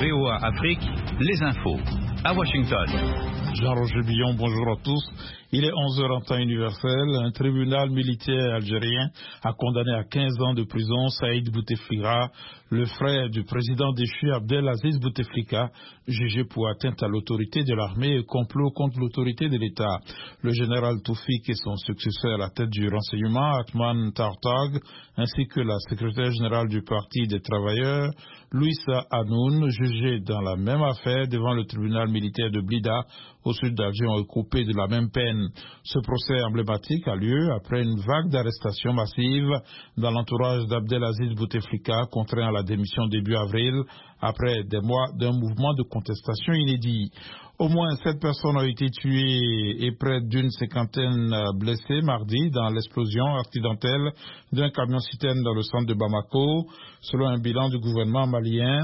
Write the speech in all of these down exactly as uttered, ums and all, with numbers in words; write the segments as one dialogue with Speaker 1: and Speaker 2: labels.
Speaker 1: V O A Afrique, les infos. À Washington.
Speaker 2: Jean-Roger Billon, bonjour à tous. Il est onze heures en temps universel. Un tribunal militaire algérien a condamné à quinze ans de prison Saïd Bouteflika, le frère du président déchu Abdelaziz Bouteflika, jugé pour atteinte à l'autorité de l'armée et complot contre l'autorité de l'État. Le général Toufik et son successeur à la tête du renseignement, Atman Tartag, ainsi que la secrétaire générale du Parti des travailleurs, Louissa Hanoun, jugés dans la même affaire devant le tribunal militaire de Blida, au sud d'Alger, ont écopé de la même peine. Ce procès emblématique a lieu après une vague d'arrestations massives dans l'entourage d'Abdelaziz Bouteflika, contraint à la démission début avril, après des mois d'un mouvement de contestation inédit. Au moins sept personnes ont été tuées et près d'une cinquantaine blessées mardi dans l'explosion accidentelle d'un camion-citerne dans le centre de Bamako, selon un bilan du gouvernement malien.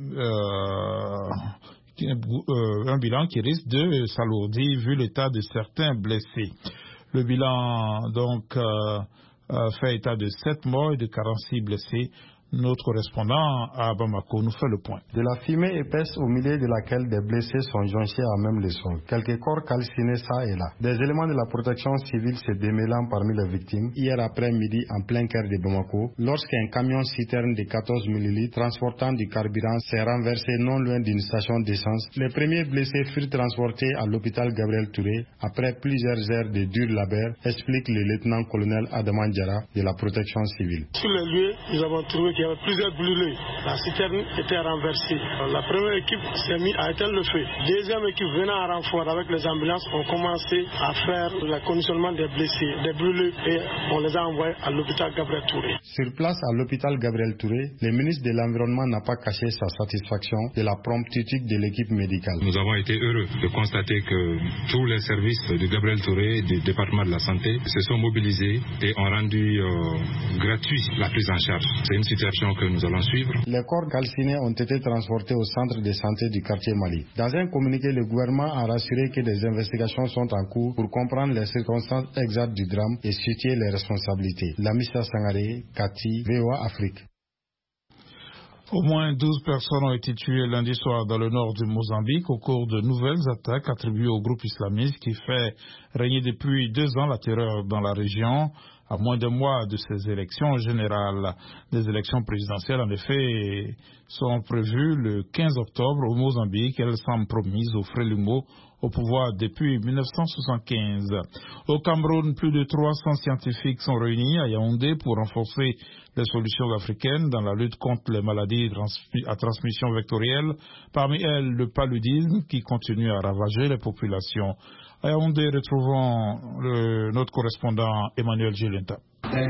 Speaker 2: Euh, un bilan qui risque de s'alourdir vu l'état de certains blessés. Le bilan donc euh, fait état de sept morts et de quarante-six blessés. Notre correspondant à Bamako nous fait le point.
Speaker 3: De la fumée épaisse au milieu de laquelle des blessés sont jonchés à même le sol. Quelques corps calcinés ça et là. Des éléments de la protection civile se démêlant parmi les victimes hier après-midi en plein cœur de Bamako, lorsqu'un camion citerne de quatorze millilitres transportant du carburant s'est renversé non loin d'une station d'essence. Les premiers blessés furent transportés à l'hôpital Gabriel Touré après plusieurs heures de dur labeur, explique le lieutenant-colonel Adaman Diarra de la protection civile.
Speaker 4: Sur les lieux, nous avons trouvé qu'il y avait plusieurs brûlés. La citerne était renversée. La première équipe s'est mise à éteindre le feu. Deuxième équipe venant en renfort avec les ambulances ont commencé à faire le conditionnement des blessés, des brûlés, et on les a envoyés à l'hôpital Gabriel Touré.
Speaker 3: Sur place à l'hôpital Gabriel Touré, le ministre de l'Environnement n'a pas caché sa satisfaction de la promptitude de l'équipe médicale.
Speaker 5: Nous avons été heureux de constater que tous les services de Gabriel Touré et du département de la santé se sont mobilisés et ont rendu euh, gratuit la prise en charge. C'est une situation que nous allons suivre.
Speaker 3: Les corps calcinés ont été transportés au centre de santé du quartier Mali. Dans un communiqué, le gouvernement a rassuré que des investigations sont en cours pour comprendre les circonstances exactes du drame et situer les responsabilités. Lamissa Sangaré, Kati, V O A Afrique.
Speaker 2: Au moins douze personnes ont été tuées lundi soir dans le nord du Mozambique au cours de nouvelles attaques attribuées au groupe islamiste qui fait régner depuis deux ans la terreur dans la région, à moins d'un mois de ces élections générales. Des élections présidentielles, en effet, sont prévues le quinze octobre au Mozambique. Elles semblent promises au Frelimo au pouvoir depuis mille neuf cent soixante-quinze. Au Cameroun, plus de trois cents scientifiques sont réunis à Yaoundé pour renforcer les solutions africaines dans la lutte contre les maladies à transmission vectorielle, parmi elles le paludisme qui continue à ravager les populations. À Yaoundé, retrouvons le, notre correspondant Emmanuel Gelenta.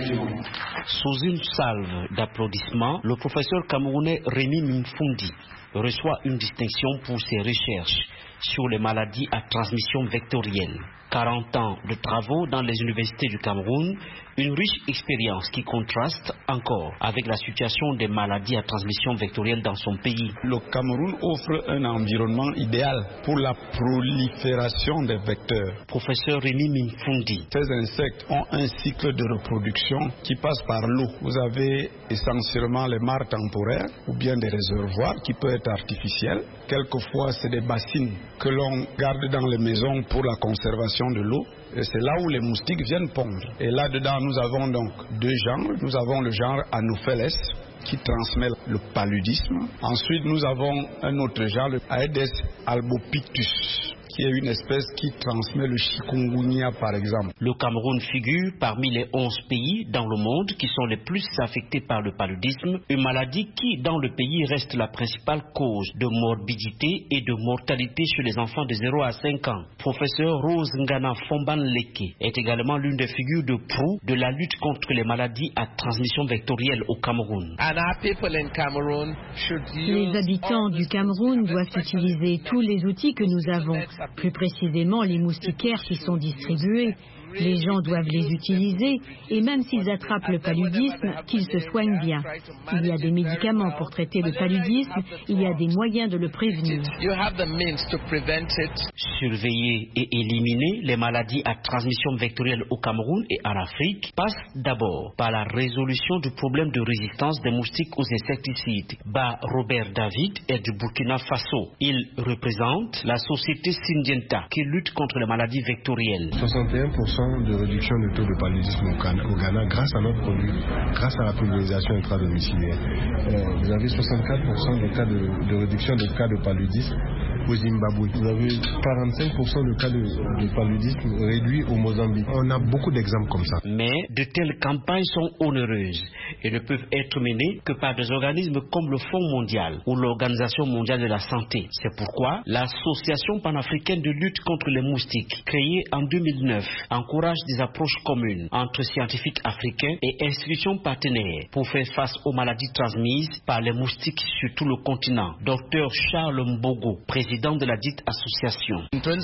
Speaker 6: Sous une salve d'applaudissements, le professeur camerounais Rémi Mimfundi reçoit une distinction pour ses recherches sur les maladies à transmission vectorielle. quarante ans de travaux dans les universités du Cameroun, une riche expérience qui contraste encore avec la situation des maladies à transmission vectorielle dans son pays.
Speaker 7: Le Cameroun offre un environnement idéal pour la prolifération des vecteurs.
Speaker 6: Professeur Rémi Mimfundi.
Speaker 7: Ces insectes ont un cycle de reproduction qui passe par l'eau. Vous avez essentiellement les mares temporaires ou bien des réservoirs qui peuvent être artificiels. Quelquefois, c'est des bassines que l'on garde dans les maisons pour la conservation de l'eau. Et c'est là où les moustiques viennent pondre. Et là-dedans, nous avons donc deux genres. Nous avons le genre Anopheles qui transmet le paludisme. Ensuite, nous avons un autre genre, le Aedes albopictus, qui est une espèce qui transmet le chikungunya, par exemple.
Speaker 6: Le Cameroun figure parmi les onze pays dans le monde qui sont les plus affectés par le paludisme, une maladie qui, dans le pays, reste la principale cause de morbidité et de mortalité chez les enfants de zéro à cinq ans. Professeur Rose Ngana Fomban Leke est également l'une des figures de proue de la lutte contre les maladies à transmission vectorielle au Cameroun.
Speaker 8: Les habitants du Cameroun doivent utiliser tous les outils que nous avons, plus précisément les moustiquaires qui sont distribués. Les gens doivent les utiliser et même s'ils attrapent le paludisme, qu'ils se soignent bien. Il y a des médicaments pour traiter le paludisme, il y a des moyens de le prévenir.
Speaker 6: Surveiller et éliminer les maladies à transmission vectorielle au Cameroun et en Afrique passe d'abord par la résolution du problème de résistance des moustiques aux insecticides. Ba Robert David est du Burkina Faso. Il représente la société Syngenta qui lutte contre les maladies vectorielles.
Speaker 9: soixante et un pour cent de réduction du taux de paludisme au Ghana grâce à notre produit, grâce à la pulvérisation intradomiciliaire. Euh, vous avez soixante-quatre pour cent de cas de, de réduction de cas de paludisme au Zimbabwe. Vous avez quarante-cinq pour cent de cas de, de paludisme réduit au Mozambique. On a beaucoup d'exemples comme ça.
Speaker 6: Mais de telles campagnes sont onéreuses et ne peuvent être menées que par des organismes comme le Fonds mondial ou l'Organisation mondiale de la santé. C'est pourquoi l'Association panafricaine de lutte contre les moustiques, créée en deux mille neuf, encourage des approches communes entre scientifiques africains et institutions partenaires pour faire face aux maladies transmises par les moustiques sur tout le continent. Docteur Charles Mbogo, président de la dite association.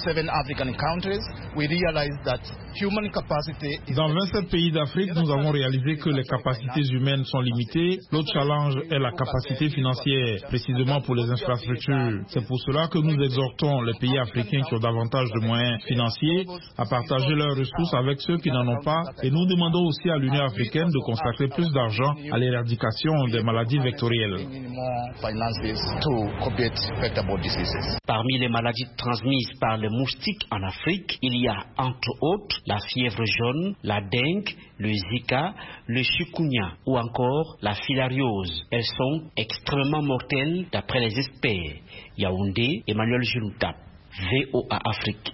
Speaker 2: Dans vingt-sept pays d'Afrique, nous avons réalisé que les capacités humaines sont limitées. L'autre challenge est la capacité financière, précisément pour les infrastructures. C'est pour cela que nous exhortons les pays africains qui ont davantage de moyens financiers à partager leurs ressources avec ceux qui n'en ont pas. Et nous demandons aussi à l'Union africaine de consacrer plus d'argent à l'éradication des maladies vectorielles.
Speaker 6: Parmi les maladies transmises par les moustiques en Afrique, il y a entre autres la fièvre jaune, la dengue, le zika, le chikungunya ou encore la filariose. Elles sont extrêmement mortelles d'après les experts. Yaoundé, Emmanuel Junta, V O A Afrique.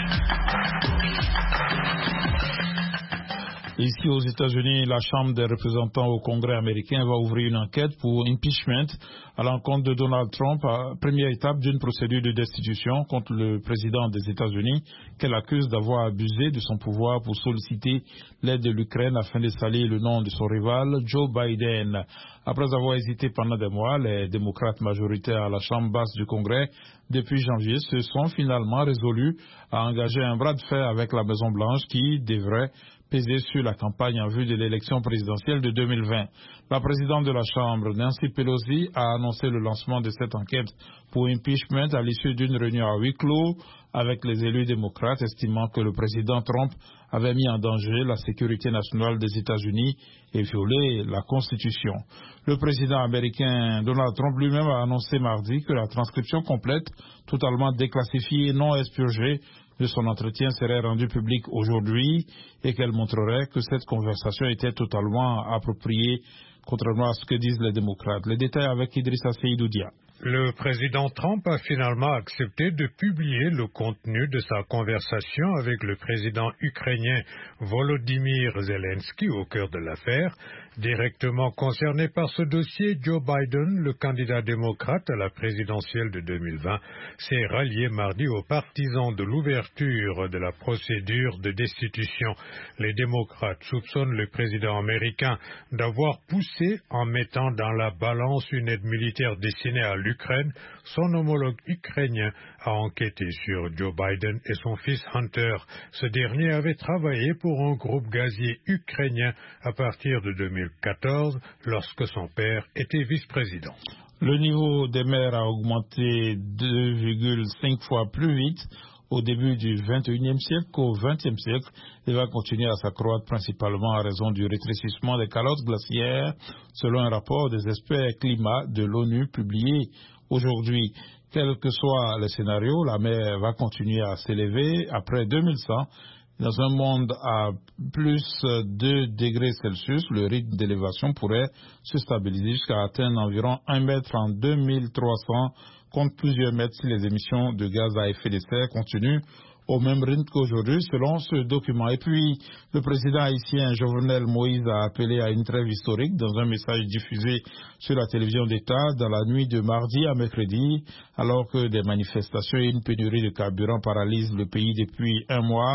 Speaker 2: Ici aux États-Unis, la Chambre des représentants au Congrès américain va ouvrir une enquête pour impeachment à l'encontre de Donald Trump, première étape d'une procédure de destitution contre le président des États-Unis qu'elle accuse d'avoir abusé de son pouvoir pour solliciter l'aide de l'Ukraine afin de salir le nom de son rival Joe Biden. Après avoir hésité pendant des mois, les démocrates majoritaires à la Chambre basse du Congrès depuis janvier se sont finalement résolus à engager un bras de fer avec la Maison-Blanche qui devrait peser sur la campagne en vue de l'élection présidentielle de deux mille vingt. La présidente de la Chambre, Nancy Pelosi, a annoncé le lancement de cette enquête pour impeachment à l'issue d'une réunion à huis clos avec les élus démocrates, estimant que le président Trump avait mis en danger la sécurité nationale des États-Unis et violé la Constitution. Le président américain Donald Trump lui-même a annoncé mardi que la transcription complète, totalement déclassifiée et non expurgée, de son entretien serait rendue publique aujourd'hui et qu'elle montrerait que cette conversation était totalement appropriée, contrairement à ce que disent les démocrates. Les détails avec Idrissa Seydoudia.
Speaker 10: Le président Trump a finalement accepté de publier le contenu de sa conversation avec le président ukrainien Volodymyr Zelensky au cœur de l'affaire. Directement concerné par ce dossier, Joe Biden, le candidat démocrate à la présidentielle de deux mille vingt, s'est rallié mardi aux partisans de l'ouverture de la procédure de destitution. Les démocrates soupçonnent le président américain d'avoir poussé en mettant dans la balance une aide militaire destinée à l'Ukraine. Son homologue ukrainien a enquêté sur Joe Biden et son fils Hunter. Ce dernier avait travaillé pour un groupe gazier ukrainien à partir de deux mille quatorze, lorsque son père était vice-président.
Speaker 2: Le niveau des mers a augmenté deux virgule cinq fois plus vite au début du vingt et unième siècle qu'au vingtième siècle et va continuer à s'accroître principalement à raison du rétrécissement des calottes glaciaires, selon un rapport des experts climat de l'ONU publié aujourd'hui. Quel que soit le scénario, la mer va continuer à s'élever après deux mille cent. Dans un monde à plus deux degrés Celsius, le rythme d'élévation pourrait se stabiliser jusqu'à atteindre environ un mètre en deux mille trois cents, contre plusieurs mètres si les émissions de gaz à effet de serre continuent au même rythme qu'aujourd'hui, selon ce document. Et puis, le président haïtien Jovenel Moïse a appelé à une trêve historique dans un message diffusé sur la télévision d'État dans la nuit de mardi à mercredi, alors que des manifestations et une pénurie de carburant paralysent le pays depuis un mois.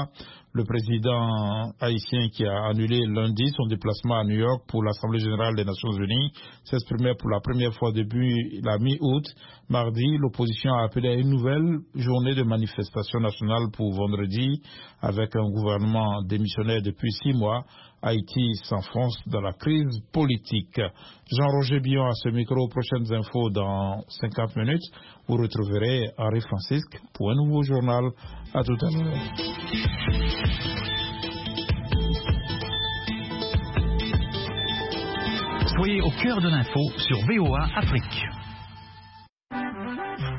Speaker 2: Le président haïtien qui a annulé lundi son déplacement à New York pour l'Assemblée générale des Nations unies s'exprimait pour la première fois depuis la mi-août. Mardi, l'opposition a appelé à une nouvelle journée de manifestation nationale pour vendredi. Avec un gouvernement démissionnaire depuis six mois, Haïti s'enfonce dans la crise politique. Jean-Roger Billon à ce micro. Prochaines infos dans cinquante minutes. Vous retrouverez Henri Francisque pour un nouveau journal. À tout à l'heure.
Speaker 1: Soyez au cœur de l'info sur V O A Afrique.